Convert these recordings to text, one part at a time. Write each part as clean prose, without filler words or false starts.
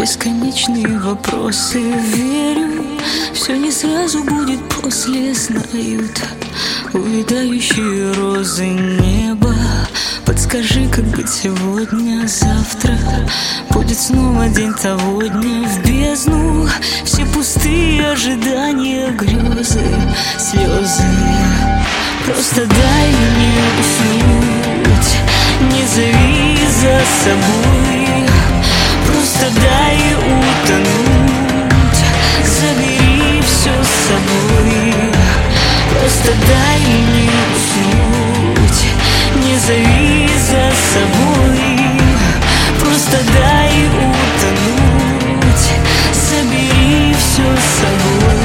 бесконечные вопросы. Верю, все не сразу будет после. Знают увядающие розы неба. Подскажи, как быть сегодня, завтра будет снова день того дня. В бездну все пустые ожидания, грезы, слезы. Просто дай мне уснуть, не зови за собой. Просто дай утонуть, забери все с собой. Просто дай мне уснуть, не зови за собой. Просто дай утонуть, забери все с собой.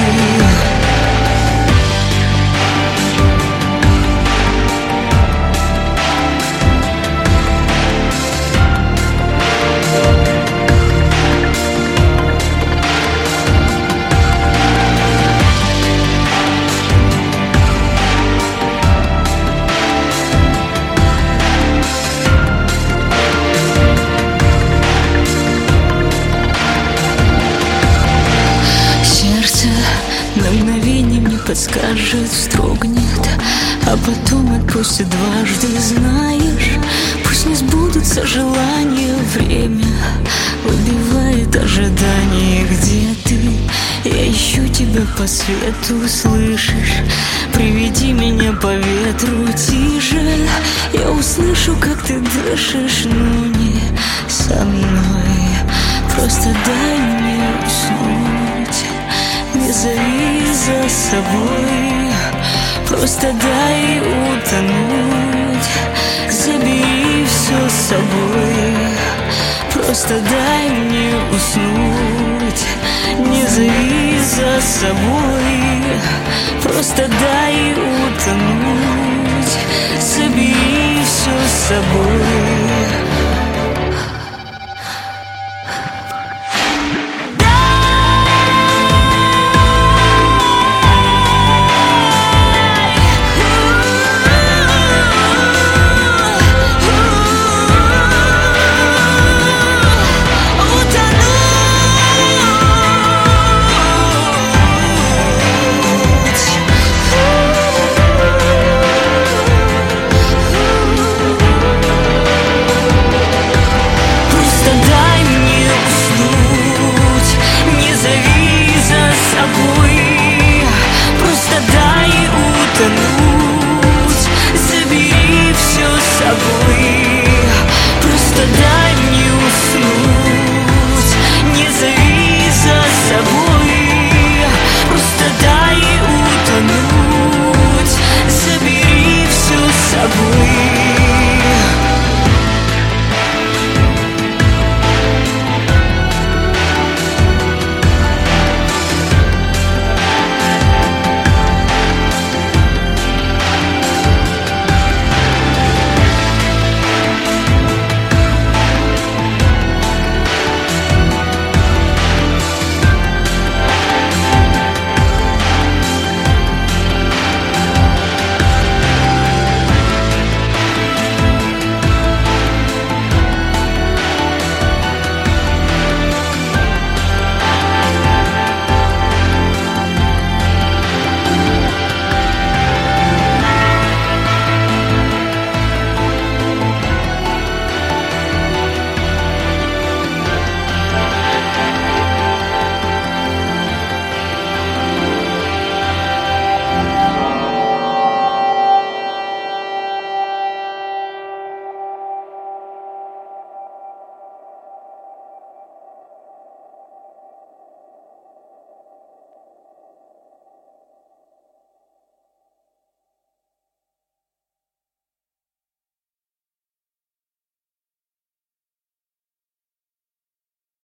На мгновение мне подскажет, вздрогнет, а потом отпустит дважды. Знаешь, пусть не сбудутся желания. Время убивает ожидание. Где ты? Я ищу тебя по свету. Слышишь? Приведи меня по ветру. Тише, я услышу, как ты дышишь, но не со мной. Просто дай мне уснуть, не зови за собой. Просто дай утонуть, забери все с собой. Просто дай мне уснуть, не зови за собой. Просто дай утонуть, забери все с собой.